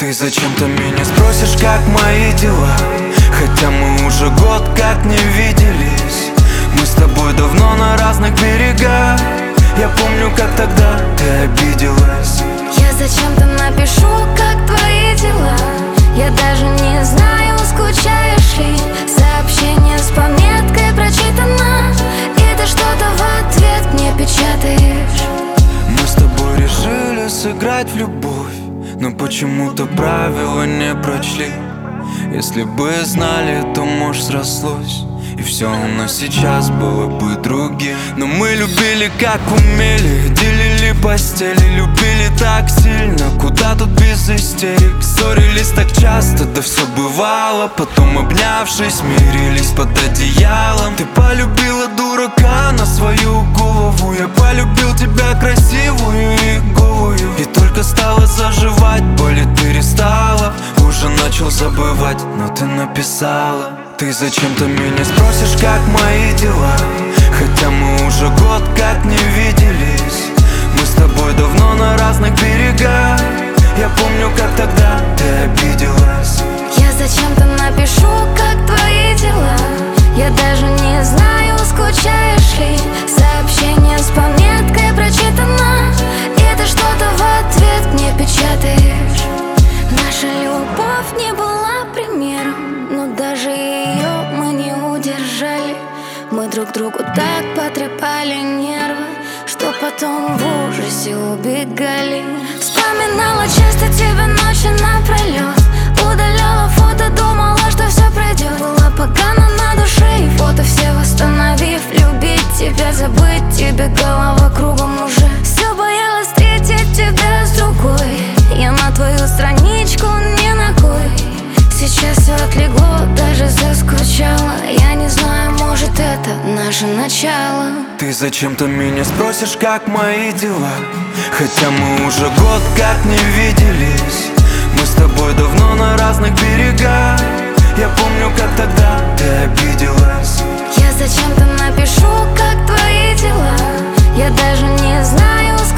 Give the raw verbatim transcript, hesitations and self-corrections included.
Ты зачем-то меня спросишь, как мои дела, хотя мы уже год как не виделись. Мы с тобой давно на разных берегах. Я помню, как тогда ты обиделась. Я зачем-то напишу, как твои дела. Я даже не знаю, скучаешь ли. Сообщение с пометкой прочитано, и ты что-то в ответ мне печатаешь. Мы с тобой решили сыграть в любовь, но почему-то правила не прочли. Если бы знали, то, может, срослось, и все у нас сейчас было бы другим. Но мы любили как умели, делили постели, любили так сильно, куда тут без истерик. Ссорились так часто, да все бывало. Потом, обнявшись, мирились под одеялом. Ты полюбила дурака на свою голову, я полюбил тебя красивую и голую. И только стало заживать, болит перестала. Уже начал забывать, но ты написала. Ты зачем-то меня спросишь, как мои дела, хотя мы уже год как не виделись. Мы с тобой давно на разных берегах. Я помню, как тогда ты обиделась. Я зачем-то напишу, как твои дела. Я даже не знаю, скучаешь ли. Сообщение с пометкой прочитано, и ты что-то в ответ мне печатаешь. Наша любовь не была примером, но даже ее мы не удержали. Мы друг другу так потрепали нервы, что потом в ужасе убегали. Вспоминала часто тебя ночи напролет, удаляла фото, думала, что все пройдет. Было погано на душе, и фото все восстановив. Любить тебя, забыть тебе, голова кругом уже. Все боялась встретить тебя с другой. Я на твою страничку не ногой. Сейчас все отлегло, даже заскучала. Я не знаю, может, это наше начало. Ты зачем-то меня спросишь, как мои дела, хотя мы уже год как не виделись. Мы с тобой давно на разных берегах. Я помню, как тогда ты обиделась. Я зачем-то напишу, как твои дела. Я даже не знаю,